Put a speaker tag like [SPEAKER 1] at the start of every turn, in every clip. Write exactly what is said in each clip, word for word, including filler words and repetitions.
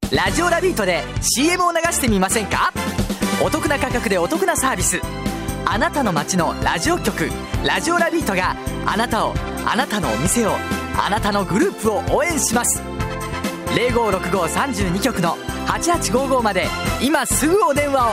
[SPEAKER 1] ラジオラビートで シーエム を流してみませんか？お得な価格でお得なサービス。あなたの街のラジオ局ラジオラビートがあなたを、あなたのお店を、あなたのグループを応援します。 ゼロごろくごさんじゅうに 局のはちはちごーごーまで今すぐお電話を。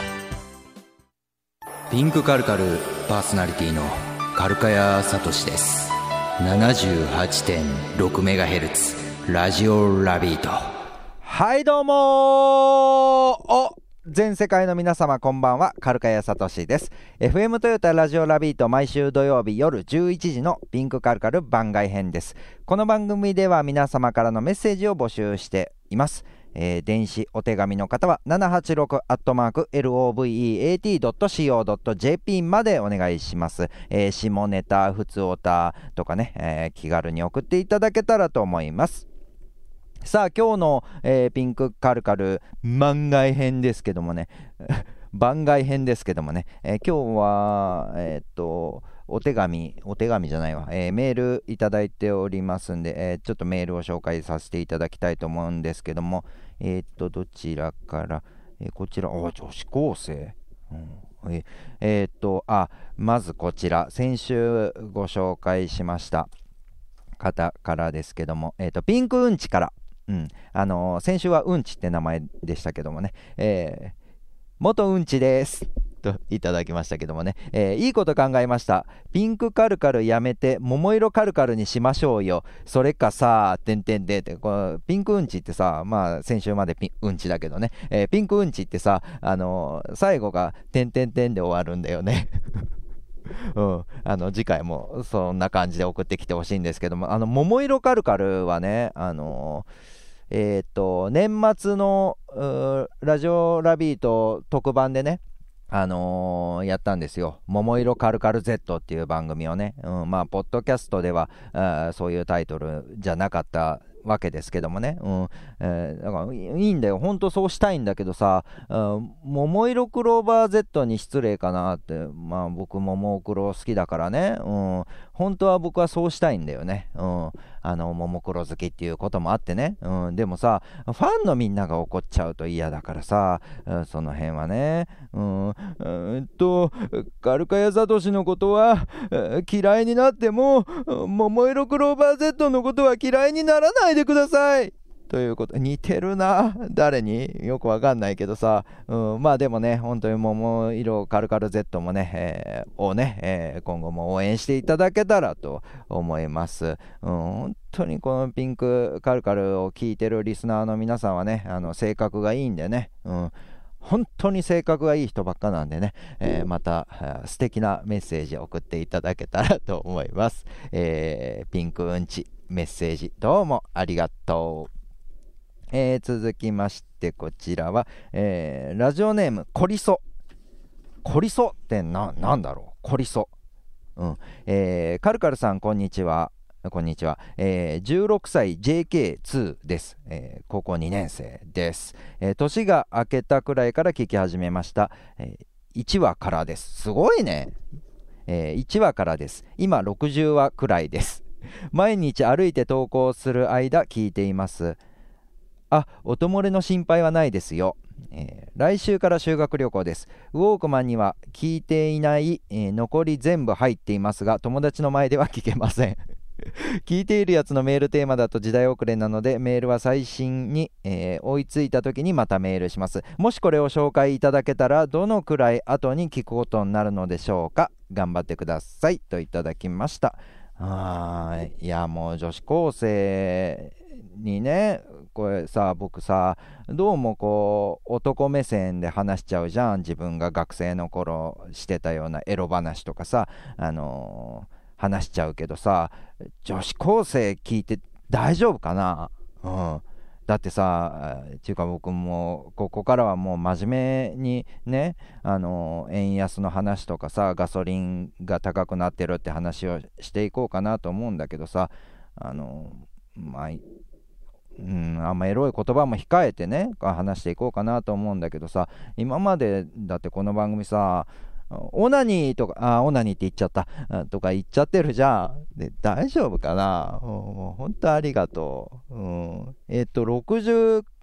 [SPEAKER 2] ピンクカルカルパーソナリティのカルカヤサトシです。 ななじゅうはちてんろくメガヘルツ ラジオラビート。
[SPEAKER 3] はいどうもー、お全世界の皆様こんばんは、カルカヤサトシです。 エフエム トヨタラジオラビート、毎週土曜日夜じゅういちじのピンクカルカル番外編です。この番組では皆様からのメッセージを募集しています。えー、電子お手紙の方は ななはちろく アットマーク エルオーブイイーエーティー ドット シーオー ドット ジェーピー までお願いします。えー、下ネタ、普通オタとかね、えー、気軽に送っていただけたらと思います。さあ今日の、えー、ピンクカルカル番外編ですけどもね番外編ですけどもね、えー、今日はえー、っとお手紙お手紙じゃないわ、えー、メールいただいておりますんで、えー、ちょっとメールを紹介させていただきたいと思うんですけども、えー、っとどちらから、えー、こちら、あ、女子高生、うん、えー、えー、っとあまずこちら、先週ご紹介しました方からですけども、えー、っとピンクうんちから、うんあのー、先週はうんちって名前でしたけどもね、えー、元うんちですといただきましたけどもね、えー、いいこと考えました。ピンクカルカルやめて桃色カルカルにしましょうよ。それかさてんてんでって、このピンクうんちってさ、まあ先週までピンうんちだけどね、えー、ピンクうんちってさ、あのー、最後がてんてんてんで終わるんだよねうん、あの次回もそんな感じで送ってきてほしいんですけども、あの桃色カルカルはね、あのー、えー、っと年末のラジオラビート特番でね、あのー、やったんですよ。桃色カルカル Z っていう番組をね、うん、まあポッドキャストではあそういうタイトルじゃなかったわけですけどもね、うんえー、だからいいんだよ、本当そうしたいんだけどさ、うん、桃色クローバー Z に失礼かなって、まあ僕ももクロ好きだからね、うん、本当は僕はそうしたいんだよね、うん、あのももクロ好きっていうこともあってね、うん、でもさファンのみんなが怒っちゃうと嫌だからさ、うん、その辺はね、うん、うんとカルカヤサトシのことは嫌いになっても桃色クローバー Z のことは嫌いにならないでくださいということ。似てるな、誰によくわかんないけどさ、うん、まあでもね、本当に桃色カルカル Z もね、えー、をね、えー、今後も応援していただけたらと思います。うん、本当にこのピンクカルカルを聞いてるリスナーの皆さんはね、あの性格がいいんでね、うん本当に性格がいい人ばっかなんでね、えー、また素敵なメッセージを送っていただけたらと思います。えー、ピンクうんちメッセージどうもありがとう。えー、続きましてこちらは、えー、ラジオネームコリソ。コリソってな、なんだろう、コリソ。うん、えー、カルカルさんこんにちは。こんにちは、えー、じゅうろくさい ジェーケーツー です、えー、高校にねん生です、えー、年が明けたくらいから聞き始めました、えー、いちわからです。すごいね、えー、いちわからです。今ろくじゅうわくらいです。毎日歩いて投稿する間聞いています。あ、音漏れの心配はないですよ。えー、来週から修学旅行です。ウォークマンには聞いていない、えー、残り全部入っていますが友達の前では聞けません聞いているやつのメールテーマだと時代遅れなのでメールは最新に、えー、追いついた時にまたメールします。もしこれを紹介いただけたらどのくらい後に聞くことになるのでしょうか。頑張ってくださいといただきました。あいやもう女子高生にね、これさ僕さどうもこう男目線で話しちゃうじゃん。自分が学生の頃してたようなエロ話とかさ、あのー話しちゃうけどさ、女子高生聞いて大丈夫かな、うん、だってさ、っていうか僕もここからはもう真面目にね、あの円安の話とかさガソリンが高くなってるって話をしていこうかなと思うんだけどさ、あのまあうん、あんまエロい言葉も控えてね話していこうかなと思うんだけどさ、今までだってこの番組さオナニーとか、あ、オナニーって言っちゃったとか言っちゃってるじゃん。で、大丈夫かな。もう本当ありがとう。うん、えっと、ろくじゅう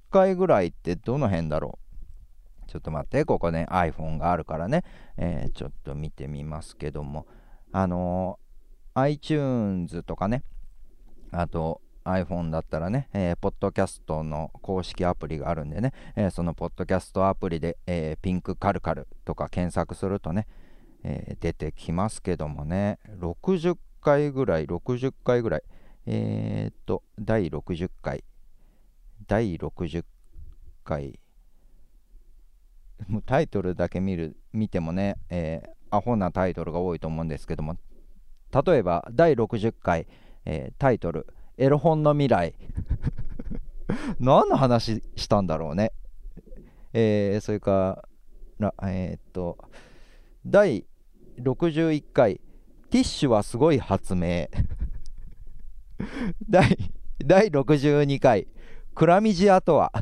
[SPEAKER 3] かいぐらいってどの辺だろう。ちょっと待って、ここね iPhone があるからね、えー、ちょっと見てみますけども、あのー、iTunes とかね、あと iPhone だったらね、えー、ポッドキャストの公式アプリがあるんでね、えー、そのポッドキャストアプリで、えー、ピンクカルカルとか検索するとね、えー、出てきますけどもね、ろくじゅっかいぐらい、ろくじゅっかいぐらい、えー、っと、だいろくじゅっかい、だいろくじゅっかい、もうタイトルだけ見る見てもね、えー、アホなタイトルが多いと思うんですけども、例えばだいろくじゅっかい、えー、タイトルエロ本の未来何の話したんだろうね。えー、それからえー、っとだいろくじゅういっかいティッシュはすごい発明第だいろくじゅうにかいクラミジアとは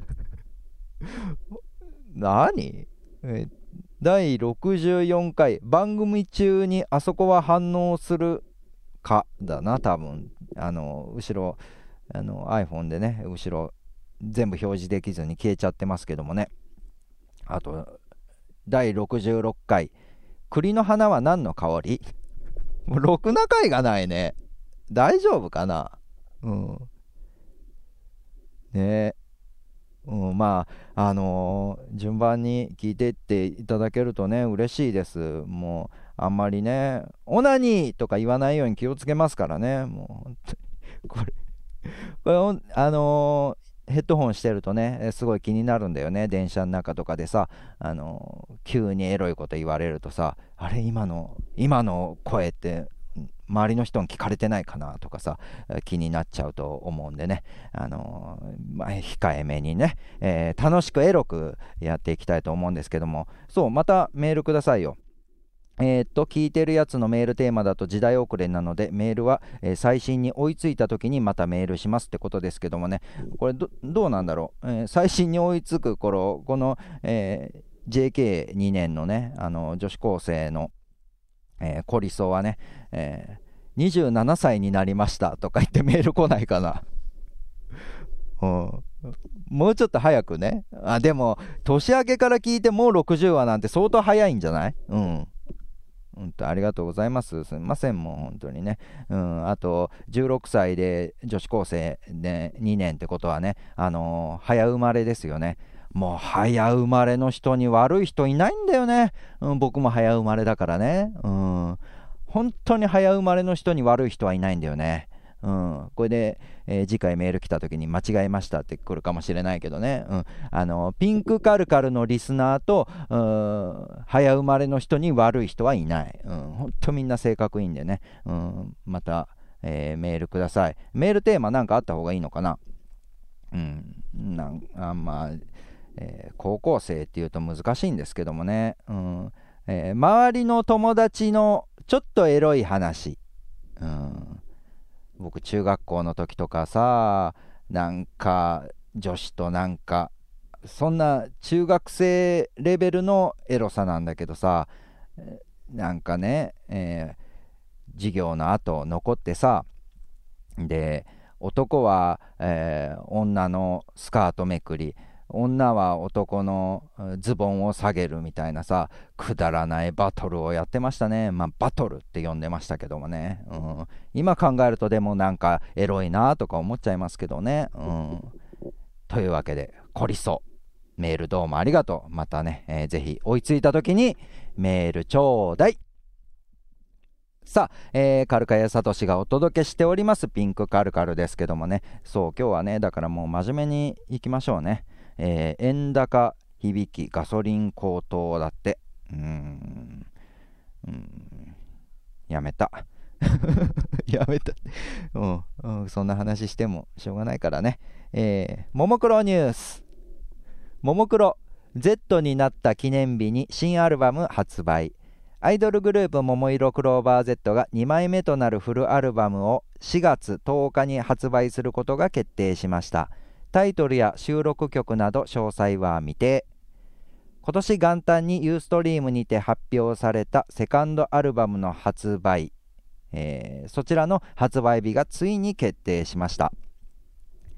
[SPEAKER 3] 何、えー、だいろくじゅうよんかい番組中にあそこは反応するかだな、多分。あの後ろあの iPhone でね、後ろ全部表示できずに消えちゃってますけどもね。あとだいろくじゅうろっかい栗の花は何の香りろくな回がないね。大丈夫かな。うんねえ、うん、まああのー順番に聞いていっていただけるとね嬉しいです。もうあんまりねオナニーとか言わないように気をつけますからね。もう本当にこれこれあのーヘッドホンしてるとねすごい気になるんだよね。電車の中とかでさ、あのー急にエロいこと言われるとさ、あれ今の今の声って周りの人に聞かれてないかなとかさ、気になっちゃうと思うんでね、あのーまあ、控えめにね、えー楽しくエロくやっていきたいと思うんですけども、そうまたメールくださいよ。えー、っと聞いてるやつのメールテーマだと時代遅れなので、メールは、えー最新に追いついた時にまたメールしますってことですけどもね、これ ど, どうなんだろう、えー最新に追いつく頃、この、えージェーケーに 年のね、あの女子高生の、えー、コリソはね、えーにじゅうななさいになりましたとか言ってメール来ないかな、うん、もうちょっと早くね。あでも年明けから聞いてもうろくじゅうわなんて相当早いんじゃない。うん本当ありがとうございます。すみません、もう本当にね。うん、あとじゅうろくさいで女子高生でにねんってことはね、あのー早生まれですよね。もう早生まれの人に悪い人いないんだよね。うん、僕も早生まれだからね。うん、本当に早生まれの人に悪い人はいないんだよね。うん、これで、えー次回メール来た時に間違えましたって来るかもしれないけどね、うん、あのピンクカルカルのリスナーとうー早生まれの人に悪い人はいない、うん、本当みんな性格いいんでね、うん、また、えーメールください。メールテーマなんかあった方がいいのかな。うんなんあまあ、えー高校生っていうと難しいんですけどもね、うんえー周りの友達のちょっとエロい話、うん僕中学校の時とかさ、なんか女子となんかそんな中学生レベルのエロさなんだけどさ、えなんかね、えー授業の後残ってさ、で男は、えー女のスカートめくり、女は男のうんズボンを下げるみたいなさ、くだらないバトルをやってましたね。まあバトルって呼んでましたけどもね、うん、今考えるとでもなんかエロいなとか思っちゃいますけどね、うん、というわけでコリソメールどうもありがとう。またね、えーぜひ追いついた時にメールちょうだい。さあ、えー、カルカヤサトシがお届けしておりますピンクカルカルですけどもね、そう今日はねだからもう真面目にいきましょうね。えー円高響きガソリン高騰だって。うーんうーんやめたやめたうん、うん、そんな話してもしょうがないからね。えー、ももクロニュース。ももクロ Z になった記念日に新アルバム発売。アイドルグループももいろクローバー Z がにまいめとなるフルアルバムをしがつとおかに発売することが決定しました。タイトルや収録曲など詳細は未定。今年元旦にユーストリームにて発表されたセカンドアルバムの発売、えーそちらの発売日がついに決定しました。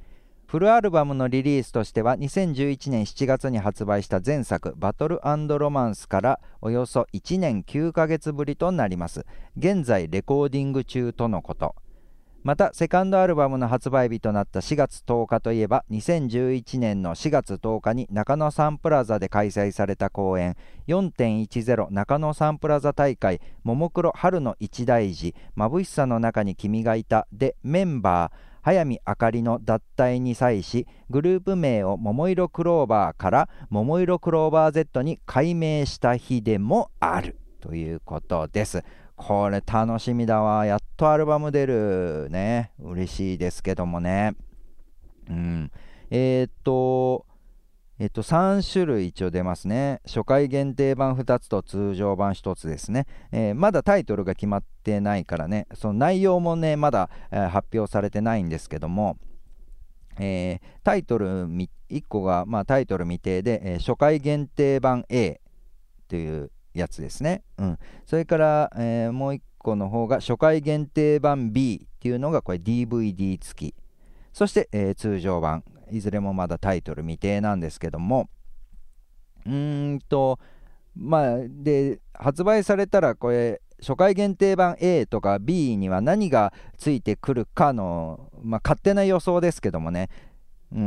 [SPEAKER 3] フルアルバムのリリースとしてはにせんじゅういちねんしちがつに発売した前作バトル&ロマンスからおよそいちねんきゅうかげつぶりとなります。現在レコーディング中とのこと。またセカンドアルバムの発売日となったしがつとおかといえばにせんじゅういちねんのしがつとおかに中野サンプラザで開催された公演 よんてんいちゼロ 中野サンプラザ大会ももクロ春の一大事眩しさの中に君がいたでメンバー早見あかりの脱退に際しグループ名を桃色クローバーから桃色クローバー Z に改名した日でもあるということです。これ楽しみだわ。やっとアルバム出るね。嬉しいですけどもね。うん。えー、っと、えっと、さんしゅるい一応出ますね。初回限定版ふたつと通常版ひとつですね。えー、まだタイトルが決まってないからね、その内容もね、まだ、えー、発表されてないんですけども、えー、タイトルいっこが、まあ、タイトル未定で、えー、初回限定版 A というやつですね。うん、それから、えー、もういっこの方が初回限定版 B っていうのがこれ ディーブイディー 付き。そして、えー、通常版。いずれもまだタイトル未定なんですけども、うーんと、まあ、で、発売されたらこれ、初回限定版 A とか B には何がついてくるかの、まあ、勝手な予想ですけどもね、うん、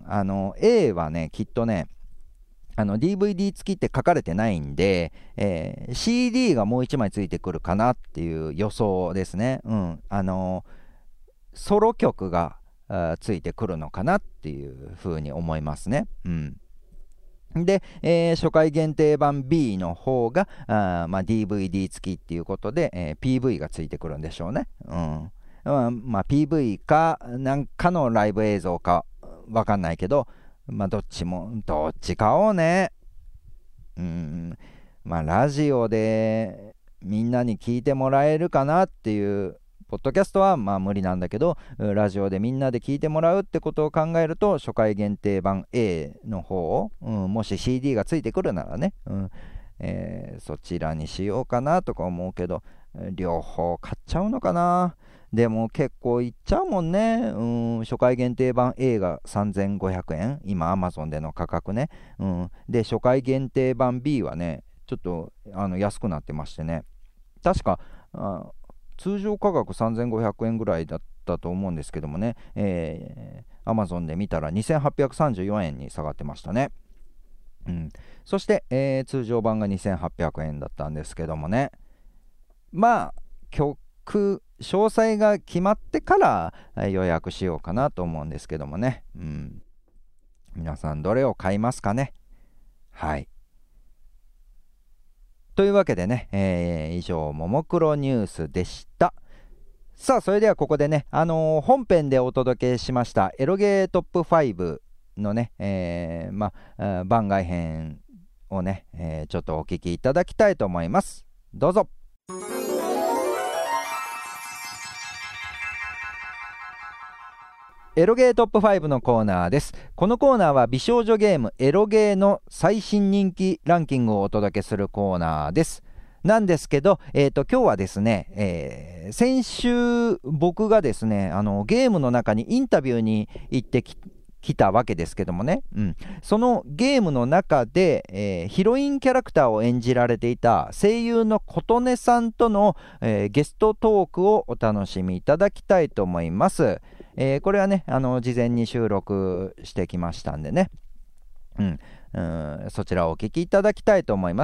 [SPEAKER 3] あの、A はね、きっとね、あの ディーブイディー 付きって書かれてないんで、えー、シーディー がもういちまいついてくるかなっていう予想ですね。うん、あのソロ曲がついてくるのかなっていうふうに思いますね。うん、で、えー、初回限定版 B の方があ、まあ、ディーブイディー 付きっていうことで、えー、ピーブイ がついてくるんでしょうね。うんまあまあ、ピーブイ かなんかのライブ映像かわかんないけど、まあどっちもどっちかをね、うんまあラジオでみんなに聞いてもらえるかなっていう、ポッドキャストはまあ無理なんだけど、ラジオでみんなで聞いてもらうってことを考えると初回限定版 A の方を、うん、もし シーディー がついてくるならね、うんえー、そちらにしようかなとか思うけど、両方買っちゃうのかな。でも結構いっちゃうもんね。うん、初回限定版 A がさんぜんごひゃくえん、今 Amazon での価格ね。うん、で初回限定版 B はねちょっとあの安くなってましてね、確かあ通常価格さんぜんごひゃくえんぐらいだったと思うんですけどもね、えー、Amazon で見たらにせんはっぴゃくさんじゅうよんえんに下がってましたね。うん、そして、えー、通常版がにせんはっぴゃくえんだったんですけどもね、まあ曲詳細が決まってから予約しようかなと思うんですけどもね、うん、皆さんどれを買いますかね。はいというわけでね、えー、以上ももクロニュースでした。さあそれではここでね、あのー、本編でお届けしましたエロゲートップファイブのね、えー、まあ番外編をね、えー、ちょっとお聞きいただきたいと思います。どうぞ。エロゲートップファイブのコーナーです。このコーナーは美少女ゲームエロゲーの最新人気ランキングをお届けするコーナーです。なんですけど、えーと、今日はですね、えー、先週僕がですね、あのゲームの中にインタビューに行ってき来たわけですけどもね、うん、そのゲームの中で、えー、ヒロインキャラクターを演じられていた声優の琴音さんとの、えー、ゲストトークをお楽しみいただきたいと思います。えー、これはね、あの事前に収録してきましたんでね、うん、うんそちらをお聞きいただきたいと思います。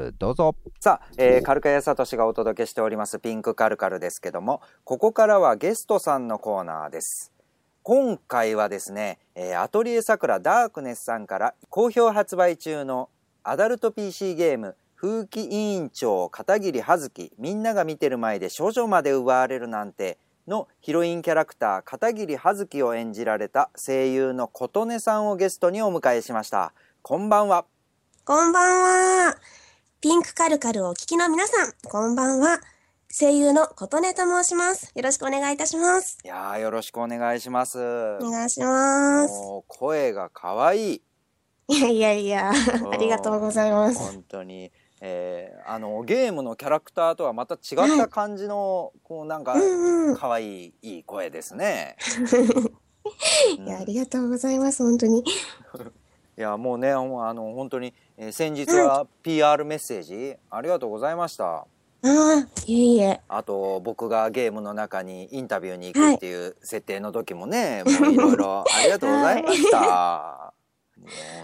[SPEAKER 3] どうぞ。さあ、えー、カルカヤサトシがお届けしておりますピンクカルカルですけども、ここからはゲストさんのコーナーです。今回はですね、えー、アトリエさくらダークネスさんから好評発売中のアダルト ピーシー ゲーム風紀委員長片桐葉月、みんなが見てる前で少女まで奪われるなんてのヒロインキャラクター片桐葉月を演じられた声優の琴音さんをゲストにお迎えしました。こんばんは。
[SPEAKER 4] こんばんは。ピンクカルカルをお聞きの皆さん、こんばんは。声優の琴音と申します。よろしくお願いいたします。
[SPEAKER 3] いやー、よろしくお願いします。
[SPEAKER 4] お願いします。
[SPEAKER 3] もう声が可愛い。
[SPEAKER 4] いやいやいや、ありがとうございます。
[SPEAKER 3] 本当に、えー、あのゲームのキャラクターとはまた違った感じの、はい、こうなんか可愛いいい声ですね。
[SPEAKER 4] いや、ありがとうございます、本当に。
[SPEAKER 3] いや、もうね、あの本当に、えー、先日は ピーアール メッセージありがとうございました。
[SPEAKER 4] ああ、いえいえ。
[SPEAKER 3] あと僕がゲームの中にインタビューに行くっていう設定の時もね、はい、もういろいろありがとうございました。はい、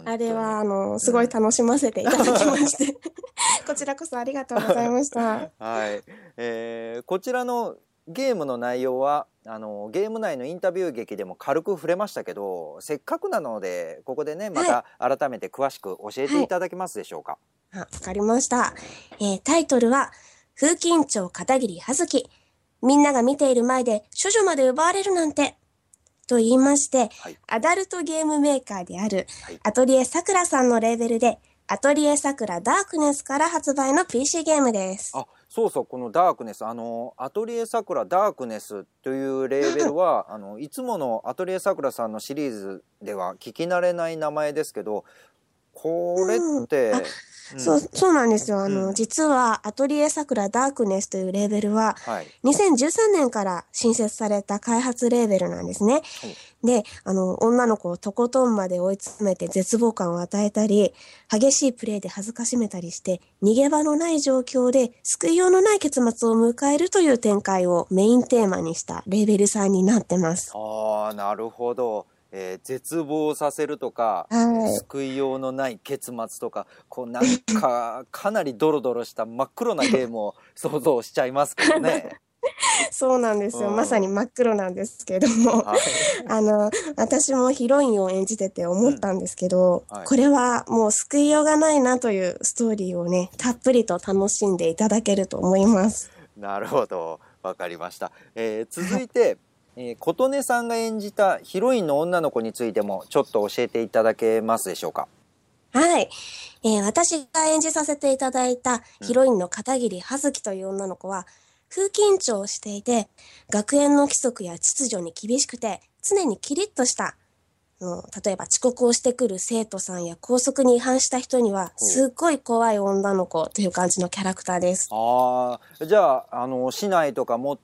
[SPEAKER 4] あれはあのすごい楽しませていただきましてこちらこそありがとうございました。
[SPEAKER 3] はい、えー、こちらのゲームの内容はあのゲーム内のインタビュー劇でも軽く触れましたけど、せっかくなのでここでねまた改めて詳しく教えていただけますでしょうか。
[SPEAKER 4] はい、あ、わかりました。えー、タイトルは風紀委員長片桐葉月、みんなが見ている前で処女まで奪われるなんてと言いまして、はい、アダルトゲームメーカーであるアトリエさくらさんのレーベルでアトリエさくらダークネスから発売の ピーシー ゲームです。
[SPEAKER 3] あ、そうそう、このダークネス、あのアトリエさくらダークネスというレーベルはあのいつものアトリエさくらさんのシリーズでは聞き慣れない名前ですけど、これって、うん
[SPEAKER 4] うん、そう、そうなんですよ。あの、うん、実はアトリエさくらダークネスというレーベルは、はい、にせんじゅうさんねんから新設された開発レーベルなんですね。うん、で、あの、女の子をとことんまで追い詰めて絶望感を与えたり、激しいプレイで恥ずかしめたりして、逃げ場のない状況で救いようのない結末を迎えるという展開をメインテーマにしたレーベルさんになってます。
[SPEAKER 3] ああ、なるほど。えー、絶望させるとか、はい、救いようのない結末とか、こうなんかかなりドロドロした真っ黒なゲームを想像しちゃいますけどね。
[SPEAKER 4] そうなんですよ、うん、まさに真っ黒なんですけども、はい、あの私もヒロインを演じてて思ったんですけど、うんはい、これはもう救いようがないなというストーリーをねたっぷりと楽しんでいただけると思います。
[SPEAKER 3] なるほど、わかりました。えー、続いてえー、琴音さんが演じたヒロインの女の子についてもちょっと教えていただけますでしょうか。
[SPEAKER 4] はい、えー、私が演じさせていただいたヒロインの片桐葉月という女の子は、風紀委員長をしていて、学園の規則や秩序に厳しくて常にキリッとしたの、例えば遅刻をしてくる生徒さんや校則に違反した人にはすっごい怖い女の子という感じのキャラクターです。
[SPEAKER 3] ああ、じゃあ、あの市内とか持って、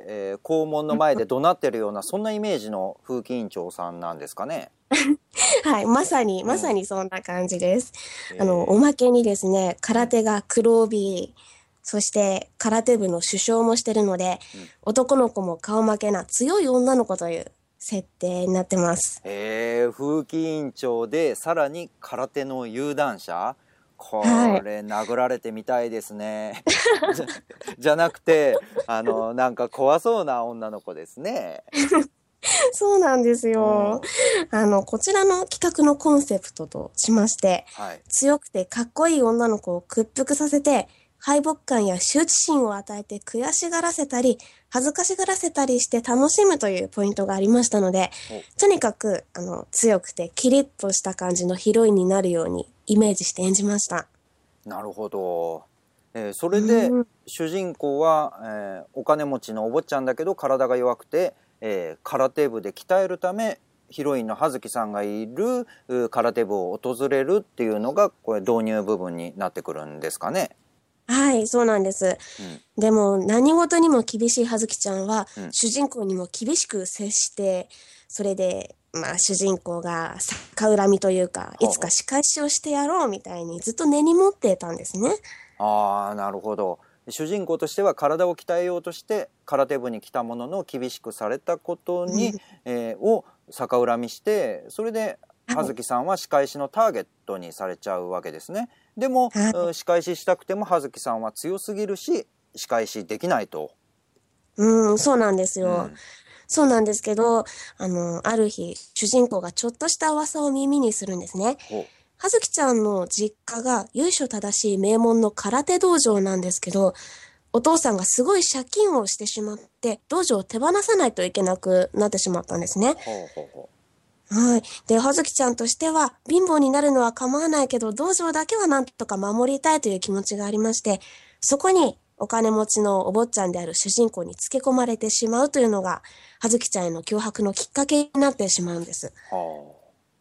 [SPEAKER 3] えー、校門の前で怒鳴ってるようなそんなイメージの風紀委員長さんなんですかね。
[SPEAKER 4] はい、まさにまさにそんな感じです。うん、あのおまけにですね、空手が黒帯、そして空手部の主将もしてるので、うん、男の子も顔負けな強い女の子という設定になってます。
[SPEAKER 3] へえ、風紀委員長でさらに空手の有段者、これ殴られてみたいですね。じ, ゃじゃなくてあのなんか怖そうな女の子ですね。
[SPEAKER 4] そうなんですよ、うん、あのこちらの企画のコンセプトとしまして、はい、強くてかっこいい女の子を屈服させて敗北感や羞恥心を与えて悔しがらせたり恥ずかしがらせたりして楽しむというポイントがありましたので、とにかくあの強くてキリッとした感じのヒロインになるようにイメージして演じました。
[SPEAKER 3] なるほど、えー、それで主人公は、えー、お金持ちのお坊ちゃんだけど体が弱くて、えー、空手部で鍛えるためヒロインの葉月さんがいる空手部を訪れるっていうのがこれ導入部分になってくるんですかね。
[SPEAKER 4] はい、そうなんです、うん、でも何事にも厳しい葉月ちゃんは、うん、主人公にも厳しく接して、それで、まあ、主人公が逆恨みというか、いつか仕返しをしてやろうみたいにずっと根に持っていたんですね。
[SPEAKER 3] ああ、なるほど。主人公としては体を鍛えようとして空手部に来たものの厳しくされたことに、うんえー、を逆恨みして、それで葉月さんは仕返しのターゲットにされちゃうわけですね。でも、はい、仕返ししたくても葉月さんは強すぎるし仕返しできないと。
[SPEAKER 4] うん、そうなんですよ、うん、そうなんですけど、あのある日主人公がちょっとした噂を耳にするんですね。葉月ちゃんの実家が由緒正しい名門の空手道場なんですけど、お父さんがすごい借金をしてしまって道場を手放さないといけなくなってしまったんですね。ほうほうほう。はい。で、葉月ちゃんとしては貧乏になるのは構わないけど道場だけはなんとか守りたいという気持ちがありまして、そこにお金持ちのお坊ちゃんである主人公につけ込まれてしまうというのが葉月ちゃんへの脅迫のきっかけになってしまうんです。は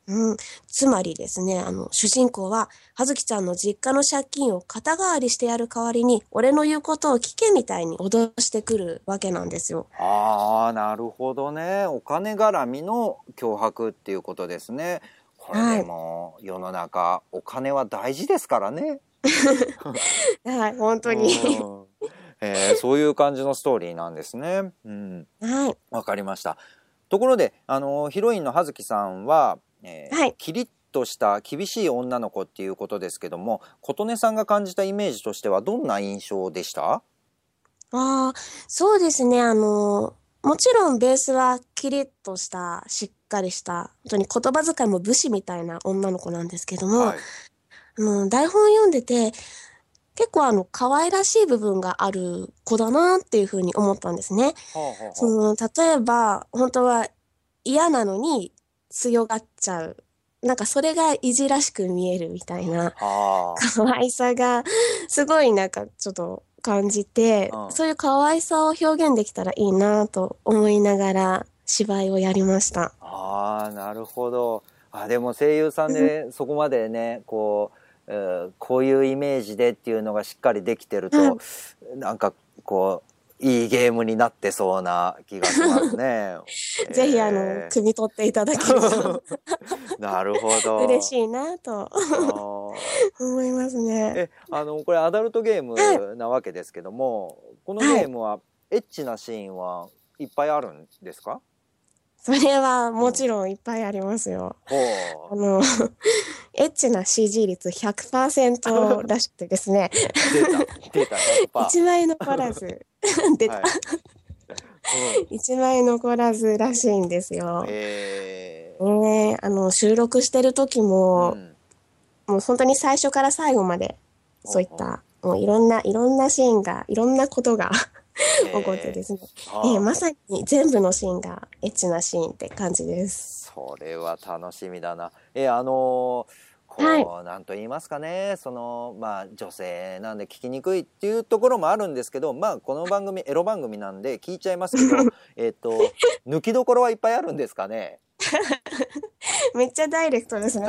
[SPEAKER 4] うん、つまりですね、あの、主人公は、はずきちゃんの実家の借金を肩代わりしてやる代わりに、俺の言うことを聞けみたいに脅してくるわけなんですよ。
[SPEAKER 3] ああ、なるほどね。お金絡みの脅迫っていうことですね。これでも、世の中、お金は大事ですからね。
[SPEAKER 4] はい、本当に。
[SPEAKER 3] うんえー、そういう感じのストーリーなんですね。うん、
[SPEAKER 4] はい。
[SPEAKER 3] わかりました。ところで、あのヒロインの葉月さんは、えー
[SPEAKER 4] はい。
[SPEAKER 3] キリッとした厳しい女の子っていうことですけども、琴音さんが感じたイメージとしてはどんな印象でした？
[SPEAKER 4] ああ、そうですね。あの、もちろんベースはキリッとした、しっかりした、本当に言葉遣いも武士みたいな女の子なんですけども、
[SPEAKER 3] はい。
[SPEAKER 4] あの、台本読んでて、結構あの、可愛らしい部分がある子だなっていうふうに思ったんですね。
[SPEAKER 3] はあはあ
[SPEAKER 4] その、例えば、本当は嫌なのに強がっちゃう。なんかそれがいじらしく見えるみたいな
[SPEAKER 3] はあ。
[SPEAKER 4] 可愛さがすごいなんかちょっと感じて、
[SPEAKER 3] うん
[SPEAKER 4] そういう可愛さを表現できたらいいなと思いながら芝居をやりました。
[SPEAKER 3] ああ、なるほど。あ、でも声優さんでそこまでね、こう、えーこういうイメージでっていうのがしっかりできてると、なんかこういいゲームになってそうな気がしますね。
[SPEAKER 4] ぜひあの、
[SPEAKER 3] え
[SPEAKER 4] 汲み取っていただけると
[SPEAKER 3] ーなるほど。
[SPEAKER 4] 嬉しいなと
[SPEAKER 3] あー
[SPEAKER 4] 思いますね。
[SPEAKER 3] え、あのこれアダルトゲームなわけですけども、このゲームはエッチなシーンはいっぱいあるんですか？
[SPEAKER 4] それはもちろんいっぱいありますよ。
[SPEAKER 3] ほ
[SPEAKER 4] あの、エッチな シージー 率ひゃくパーセントらしくてですね、
[SPEAKER 3] う、出た出たひゃくパーセン
[SPEAKER 4] 一枚残らず、出
[SPEAKER 3] ト。
[SPEAKER 4] た
[SPEAKER 3] はい。うん
[SPEAKER 4] 一枚残らずらしいんですよ。
[SPEAKER 3] えー
[SPEAKER 4] ねえ、あの、収録してる時も、
[SPEAKER 3] うん
[SPEAKER 4] もう本当に最初から最後まで、そういった、もういろんな、いろんなシーンが、いろんなことが起こってですね。
[SPEAKER 3] あー
[SPEAKER 4] ええまさに全部のシーンがエッチなシーンって感じです。
[SPEAKER 3] それは楽しみだな。えあのこう、
[SPEAKER 4] はい
[SPEAKER 3] なんと言いますかね、そのまあ女性なんで聞きにくいっていうところもあるんですけど、まあこの番組エロ番組なんで聞いちゃいますけどえっと抜きどころはいっぱいあるんですかね？
[SPEAKER 4] めっちゃダイレクトですね。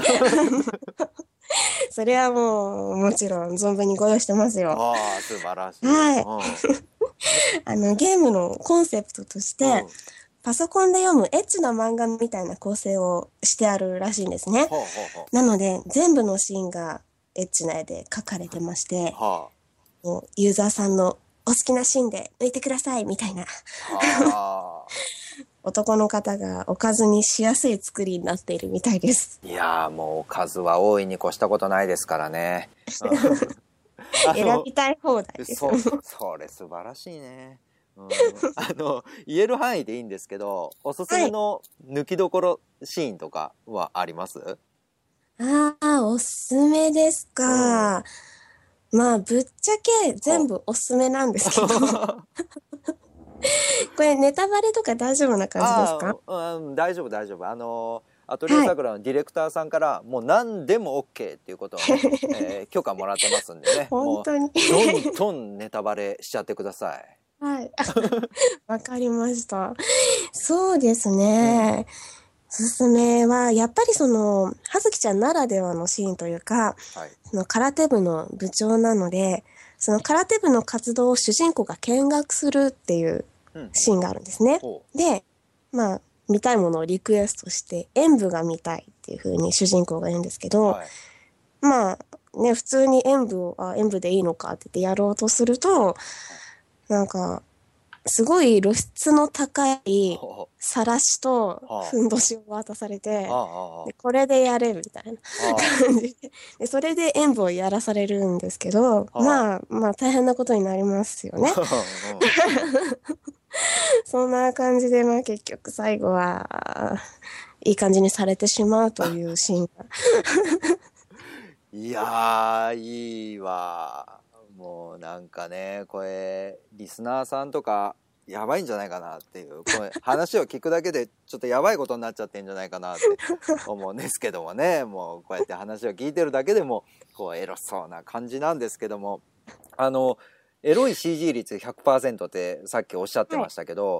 [SPEAKER 4] それはもう、もちろん存分にご用意してますよ。
[SPEAKER 3] ああ、素晴らしい。
[SPEAKER 4] はい
[SPEAKER 3] うん
[SPEAKER 4] あの、ゲームのコンセプトとして、
[SPEAKER 3] うん
[SPEAKER 4] パソコンで読むエッチな漫画みたいな構成をしてあるらしいんですね。
[SPEAKER 3] ほうほうほ
[SPEAKER 4] なので、全部のシーンがエッチな絵で描かれてまして
[SPEAKER 3] う、は
[SPEAKER 4] もうユーザーさんのお好きなシーンで抜いてくださいみたいな、
[SPEAKER 3] あは
[SPEAKER 4] 男の方がおかずにしやすい作りになっているみたいです。
[SPEAKER 3] あいやーもう数は大いに越したことないですからね。うんあの
[SPEAKER 4] 選びたい放題です
[SPEAKER 3] そ
[SPEAKER 4] よ。
[SPEAKER 3] それ素晴らしいね。うん、あの言える範囲でいいんですけど、おすすめの抜きどころシーンとかはあります？
[SPEAKER 4] ああ、おすすめですか。まあ、ぶっちゃけ全部おすすめなんですけど、これネタバレとか大丈夫な感じですか？
[SPEAKER 3] ああ、うん、大丈夫大丈夫。あのアトリエさくらのディレクターさんからもう何でも OK っていうことをね、えー許可もらってますんでね。
[SPEAKER 4] 本当に。
[SPEAKER 3] もうどんどんネタバレしちゃってください。
[SPEAKER 4] はい。わかりました。そうですね。おすすめは、やっぱりその、はずきちゃんならではのシーンというか、
[SPEAKER 3] はい。
[SPEAKER 4] その空手部の部長なので、その空手部の活動を主人公が見学するっていう
[SPEAKER 3] うん。
[SPEAKER 4] シーンがあるんですね。
[SPEAKER 3] ほ
[SPEAKER 4] で、まあ、見たいものをリクエストして、演舞が見たいっていう風に主人公が言うんですけ
[SPEAKER 3] う。
[SPEAKER 4] ど、
[SPEAKER 3] はい。
[SPEAKER 4] まあ、ね、普通に演舞を、あ、演舞でいいのかって言ってやろうとすると、なんか、すごい露出の高い
[SPEAKER 3] ほ
[SPEAKER 4] さらしと
[SPEAKER 3] はあ
[SPEAKER 4] ふんどしを渡されて、
[SPEAKER 3] うあああ
[SPEAKER 4] でこれでやれみたいな
[SPEAKER 3] あ
[SPEAKER 4] 感じで、でそれで演舞をやらされるんですけど、
[SPEAKER 3] あ
[SPEAKER 4] まあ、まあ大変なことになりますよね。そんな感じで、まあ結局最後は、いい感じにされてしまうというシーンが。
[SPEAKER 3] いやーいいわ。もうなんかね、これリスナーさんとかやばいんじゃないかなっていう、これ話を聞くだけでちょっとやばいことになっちゃってんじゃないかなって思うんですけどもね。もうこうやって話を聞いてるだけでもこうエロそうな感じなんですけども、あのエロい シージー 率 ひゃくパーセント ってさっきおっしゃってましたけど、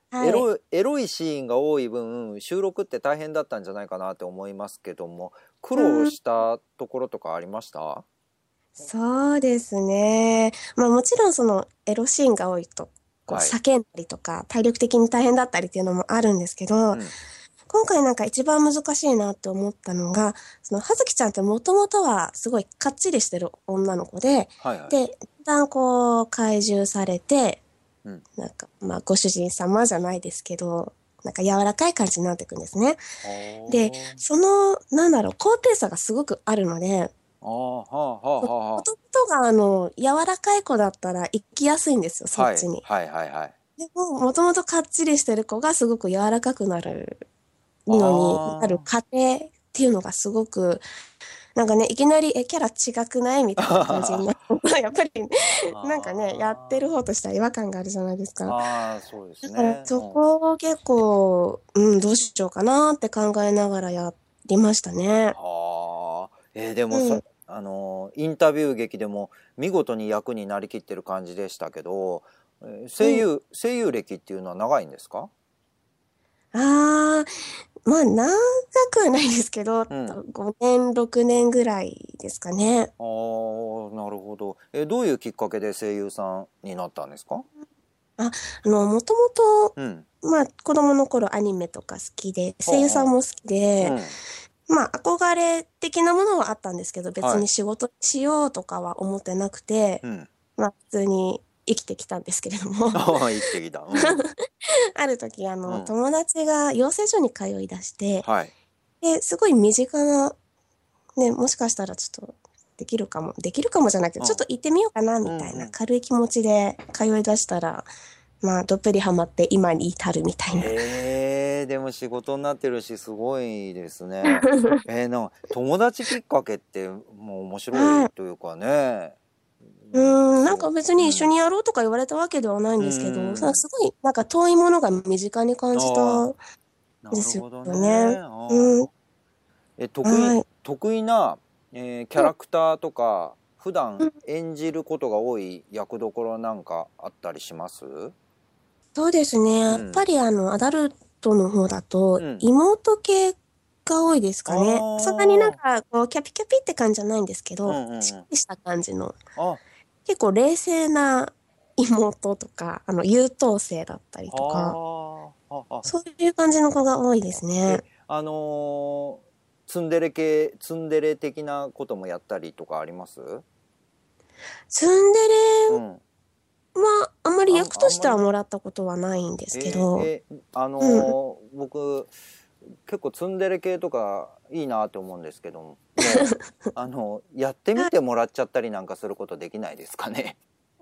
[SPEAKER 4] はい、
[SPEAKER 3] エロい、エロいシーンが多い分収録って大変だったんじゃないかなって思いますけども、苦労したところとかありました？
[SPEAKER 4] そうですね。まあもちろんそのエロシーンが多いと、こう
[SPEAKER 3] はい
[SPEAKER 4] 叫んだりとか、体力的に大変だったりっていうのもあるんですけど、
[SPEAKER 3] うん
[SPEAKER 4] 今回なんか一番難しいなって思ったのが、その葉月ちゃんってもともとはすごいかっちりしてる女の子で、
[SPEAKER 3] はいはい、
[SPEAKER 4] で、だんだんこう怪獣されて、
[SPEAKER 3] うん
[SPEAKER 4] なんかまあご主人様じゃないですけど、なんか柔らかい感じになっていくんですね。で、その、なんだろう、高低差がすごくあるので、
[SPEAKER 3] あーはあはあはあは
[SPEAKER 4] 弟があの、柔らかい子だったら行きやすいんですよ、そ
[SPEAKER 3] あ、
[SPEAKER 4] っちに。
[SPEAKER 3] はいはいはいはい。
[SPEAKER 4] でも、もともとかっちりしてる子がすごく柔らかくなるのになる過程っていうのがすごく、なんかね、いきなり、え、キャラ違くないみたいな感じになる。やっぱり、なんかね、やってる方としては違和感があるじゃないですか。
[SPEAKER 3] ああ、そうです
[SPEAKER 4] だから
[SPEAKER 3] ね。
[SPEAKER 4] そこを結構、うん、どうしようかなって考えながらやりましたね。
[SPEAKER 3] はあ、えーでもさ、
[SPEAKER 4] うん、
[SPEAKER 3] あのインタビュー劇でも見事に役になりきってる感じでしたけど、えー声優、うん、声優歴っていうのは長いんですか？
[SPEAKER 4] ああ、まあ、長くはないですけど、
[SPEAKER 3] うん、
[SPEAKER 4] ごねん、ろくねんぐらいですかね。
[SPEAKER 3] ああ、なるほど。えーどういうきっかけで声優さんになったんですか？
[SPEAKER 4] あ、あの、もともと、
[SPEAKER 3] うん、
[SPEAKER 4] まあ、子供の頃アニメとか好きで、声優さんも好きで、
[SPEAKER 3] うん、
[SPEAKER 4] まあ、憧れ的なものはあったんですけど、別
[SPEAKER 3] はい、
[SPEAKER 4] に仕事しようとかは思ってなくて、
[SPEAKER 3] うん、
[SPEAKER 4] まあ、普通に生きてきたんですけれども、
[SPEAKER 3] ああ、生きてきた。うん、
[SPEAKER 4] ある時、あの、
[SPEAKER 3] うん、
[SPEAKER 4] 友達が養成所に通い出して、
[SPEAKER 3] はい、
[SPEAKER 4] で、すごい身近な、ね、もしかしたらちょっと、できるかも、できるかもじゃなくて、
[SPEAKER 3] うん、
[SPEAKER 4] ちょっと行ってみようかな、みたいな軽い気持ちで通い出したら、まあ、どっぷりハマって今に至るみたいな。
[SPEAKER 3] えー、でも仕事になってるしすごいですね。えー、なんか友達きっかけってもう面白いというかね。
[SPEAKER 4] うーん、なんか別に一緒にやろうとか言われたわけではないんですけど、
[SPEAKER 3] うん、
[SPEAKER 4] さすごいなんか遠いものが身近に感じたんですよね。うん。
[SPEAKER 3] え得意、
[SPEAKER 4] はい、
[SPEAKER 3] 得意な、えー、キャラクターとか普段演じることが多い役どころなんかあったりします？
[SPEAKER 4] そうですね。やっ
[SPEAKER 3] うん、
[SPEAKER 4] ぱりあの、アダルトの方だと、
[SPEAKER 3] うん、
[SPEAKER 4] 妹系が多いですかね。そんなになんか、こう、キャピキャピって感じじゃないんですけど、
[SPEAKER 3] うんうんうん、
[SPEAKER 4] しっかりした感じの、
[SPEAKER 3] あ、
[SPEAKER 4] 結構冷静な妹とか、あの、優等生だったりとか、
[SPEAKER 3] ああ、
[SPEAKER 4] そういう感じの子が多いですね。
[SPEAKER 3] あのー、ツンデレ系、ツンデレ的なこともやったりとかあります？
[SPEAKER 4] ツンデレ、
[SPEAKER 3] うん
[SPEAKER 4] は、あんまり役としてはもらったことはないんですけど。
[SPEAKER 3] えーえー、あのーうん、僕、結構ツンデレ系とかいいなと思うんですけども、あの、やってみてもらっちゃったりなんかすることできないですかね？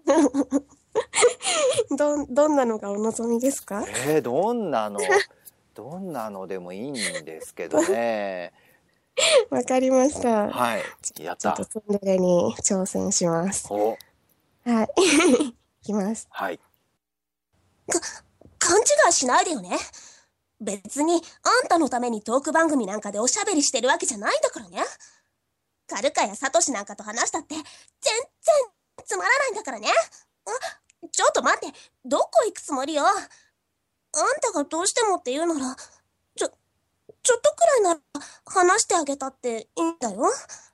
[SPEAKER 4] ど、どんなのがお望みですか？
[SPEAKER 3] えー、どんなの、どんなのでもいいんですけどね。
[SPEAKER 4] わかりました。
[SPEAKER 3] はい。やった。
[SPEAKER 4] ちょっとツンデレに挑戦します。
[SPEAKER 3] お。
[SPEAKER 4] はい。いきます。
[SPEAKER 3] はい。
[SPEAKER 4] か、勘違いしないでよね。別に、あんたのためにトーク番組なんかでおしゃべりしてるわけじゃないんだからね。カルカやサトシなんかと話したって、全然つまらないんだからね。あ、ちょっと待って、どこ行くつもりよ。あんたがどうしてもって言うなら、ちょ、ちょっとくらいなら話してあげたっていいんだよ。もう、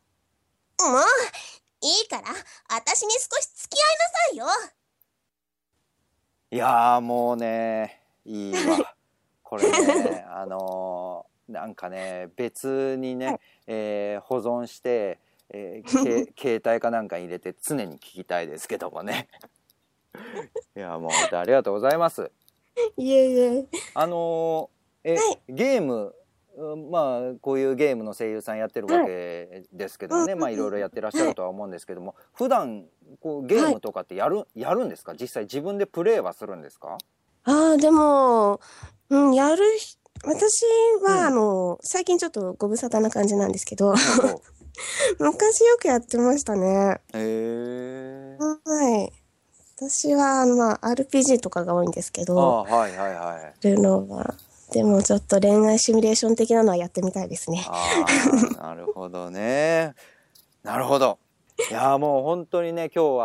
[SPEAKER 4] いいから、私に少し付き合いなさいよ。
[SPEAKER 3] いやーもうね、いいわ。これね、あのー、なんかね、別にね、はい、えー、保存して、えー、携帯かなんか入れて常に聞きたいですけどもね。いやもうありがとうございます。
[SPEAKER 4] いえいえ。
[SPEAKER 3] あのー、え、はい、ゲーム、まあこういうゲームの声優さんやってるわけですけどもね、はい、まあいろいろやってらっしゃるとは思うんですけども、普段こうゲームとかってやる、はい、やるんですか？実際自分でプレイはするんですか？
[SPEAKER 4] ああ、でも、うん、やる、私は、うん、あの、最近ちょっとご無沙汰な感じなんですけど、昔よくやってましたね。
[SPEAKER 3] へー。
[SPEAKER 4] はい。私は、まあ、アールピージー とかが多いんですけど、
[SPEAKER 3] あ、はいはいはい。
[SPEAKER 4] るのは、でもちょっと恋愛シミュレーション的なのはやってみたいですね。
[SPEAKER 3] ああ、なるほどね。なるほど。いやもう本当にね、今日は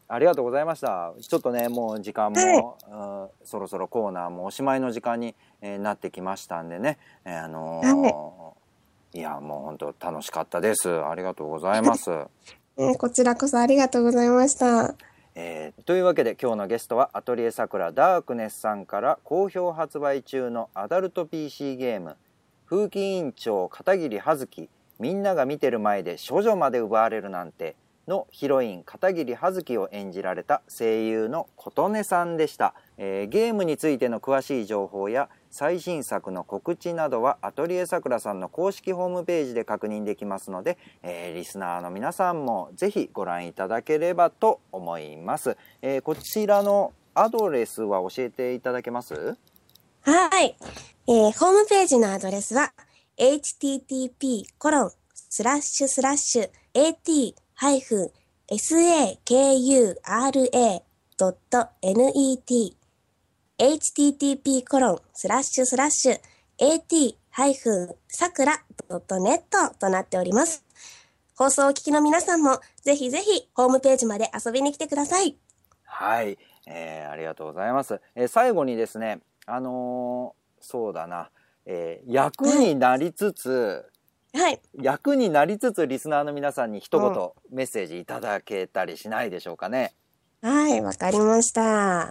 [SPEAKER 3] ありがとうございました。ちょっとねもう時間も、はい、そろそろコーナーもおしまいの時間に、えー、なってきましたんでね、えー、あのーはい、いやもう本当楽しかったです。ありがとうございます、
[SPEAKER 4] えー、こちらこそありがとうございました。
[SPEAKER 3] えー、というわけで今日のゲストはアトリエさくらダークネスさんから好評発売中のアダルト ピーシー ゲーム風紀委員長片桐葉月みんなが見てる前で処女まで奪われるなんてのヒロイン片桐葉月を演じられた声優の琴音さんでした、えー、ゲームについての詳しい情報や最新作の告知などはアトリエさくらさんの公式ホームページで確認できますので、えー、リスナーの皆さんもぜひご覧いただければと思います、えー、こちらのアドレスは教えていただけます？
[SPEAKER 4] はい、えー、ホームページのアドレスは エイチティーティーピーコロンスラッシュスラッシュエーティーハイフンエスエーケーユーアールエードットネットエイチティーティーピーコロンスラッシュスラッシュエーティーハイフンさくらドットネットとなっております。放送をお聞きの皆さんもぜひぜひホームページまで遊びに来てください。
[SPEAKER 3] はい、えー、ありがとうございます、えー、最後にですねあのー、そうだな、えー、役になりつつ、はい、役になりつつリスナーの皆さんに一言メッセージいただけたりしないでしょうかね。
[SPEAKER 4] はい、わかりました。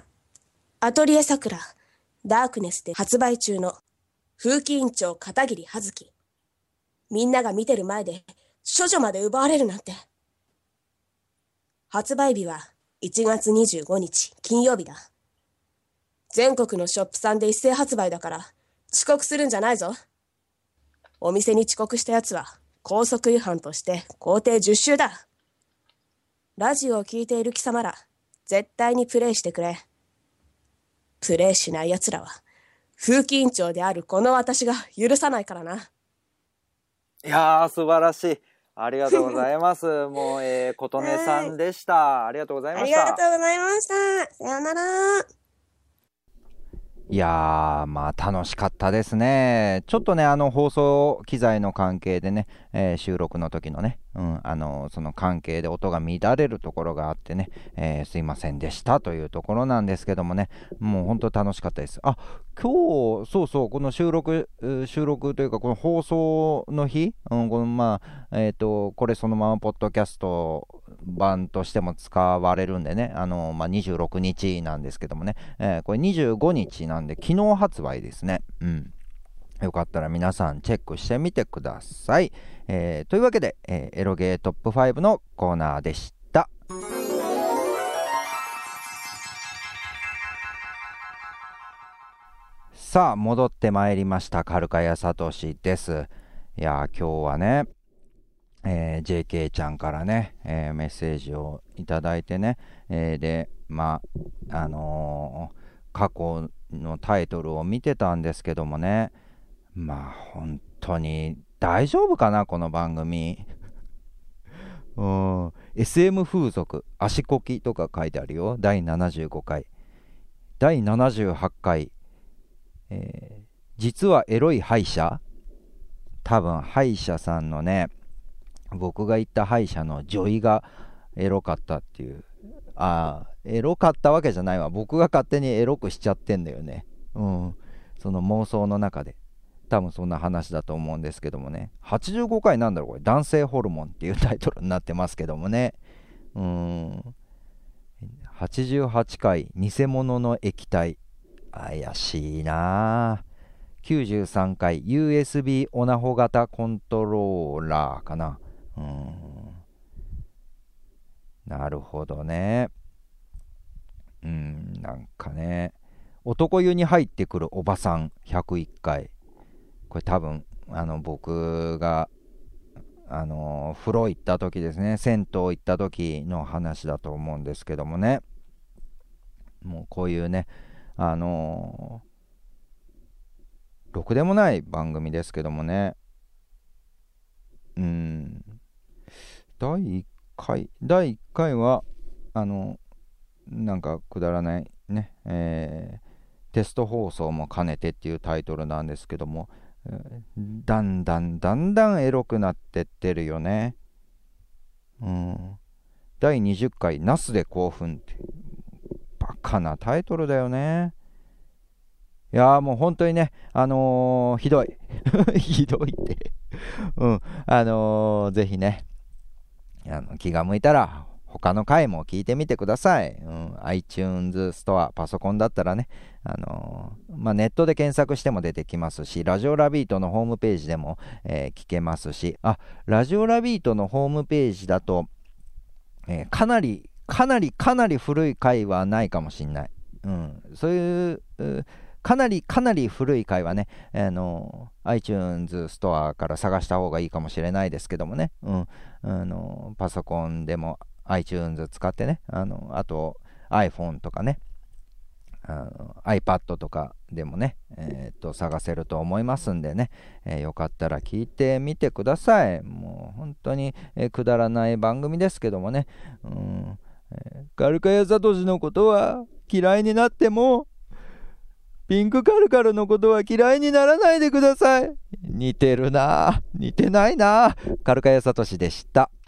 [SPEAKER 4] アトリエさくらダークネスで発売中の風紀委員長片桐葉月みんなが見てる前で処女まで奪われるなんて。発売日はいちがつにじゅうごにち金曜日だ。全国のショップさんで一斉発売だから遅刻するんじゃないぞ。お店に遅刻したやつは校則違反として校庭じゅっしゅうだ。ラジオを聞いている貴様ら絶対にプレイしてくれ。プレイしない奴らは風紀委員長であるこの私が許さないからな。
[SPEAKER 3] いやー素晴らしい。ありがとうございます。もう、えー、琴音さんでした。ありがとうございました。
[SPEAKER 4] ありがとうございました。さようなら。
[SPEAKER 3] いやーまあ楽しかったですね。ちょっとねあの放送機材の関係でね、えー、収録の時のね、うん、あのその関係で音が乱れるところがあってね、えー、すいませんでしたというところなんですけどもね、もう本当楽しかったです。あ、今日そうそうこの収録収録というかこの放送の日、うん、このまあえっとこれそのままポッドキャスト版としても使われるんでね、あのまあにじゅうろくにちなんですけどもね、えー、これにじゅうごにちなんで昨日発売ですね。うん。よかったら皆さんチェックしてみてください。えー、というわけで、えー、エロゲートップファイブのコーナーでした。さあ戻ってまいりました。カルカヤサトシです。いや今日はね、えー、ジェーケー ちゃんからね、えー、メッセージをいただいてね、えー、でまああのー、過去のタイトルを見てたんですけどもね、まあ本当に大丈夫かなこの番組。うん エスエム 風俗足こきとか書いてあるよ。だいななじゅうごかいだいななじゅうはちかい、えー、実はエロい歯医者。多分歯医者さんのね、僕が行った歯医者の女医がエロかったっていう。ああエロかったわけじゃないわ、僕が勝手にエロくしちゃってんだよね。うん、その妄想の中で多分そんな話だと思うんですけどもね。はちじゅうごかいなんだろうこれ、男性ホルモンっていうタイトルになってますけどもね。うーんはちじゅうはちかい偽物の液体、怪しいな。きゅうじゅうさんかい ユーエスビー オナホ型コントローラーかな。うーんなるほどね。うーんなんかね、男湯に入ってくるおばさんひゃくいっかい、これ多分あの僕があの風呂行った時ですね、銭湯行った時の話だと思うんですけどもね。もうこういうねあのー、ろくでもない番組ですけどもね。うーんだいいっかいだいいっかいはあのなんかくだらないね、えー、テスト放送も兼ねてっていうタイトルなんですけども、だんだんだんだんエロくなってってるよね。うんだいにじゅっかいナスで興奮ってバカなタイトルだよね。いやーもう本当にね、あのー、ひどいひどいってうんあのー、ぜひね、あの気が向いたら他の回も聞いてみてください、うん、iTunes ストア、パソコンだったらね、あのーまあ、ネットで検索しても出てきますし、ラジオラビートのホームページでも、えー聞けますし、あ、ラジオラビートのホームページだと、えーかなりかなりかなり古い回はないかもしんない、うん、そういううかなりかなり古い回はね、あの iTunes ストアから探した方がいいかもしれないですけどもね、うん、あのパソコンでも iTunes 使ってね、あのあと iPhone とかね、あの iPad とかでもね、えー、っと探せると思いますんでね、えー、よかったら聞いてみてください。もう本当に、えー、くだらない番組ですけどもね、うんえー、カルカヤサトシのことは嫌いになってもピンクカルカルのことは嫌いにならないでください。似てるな、似てないな。カルカヤサトシでした。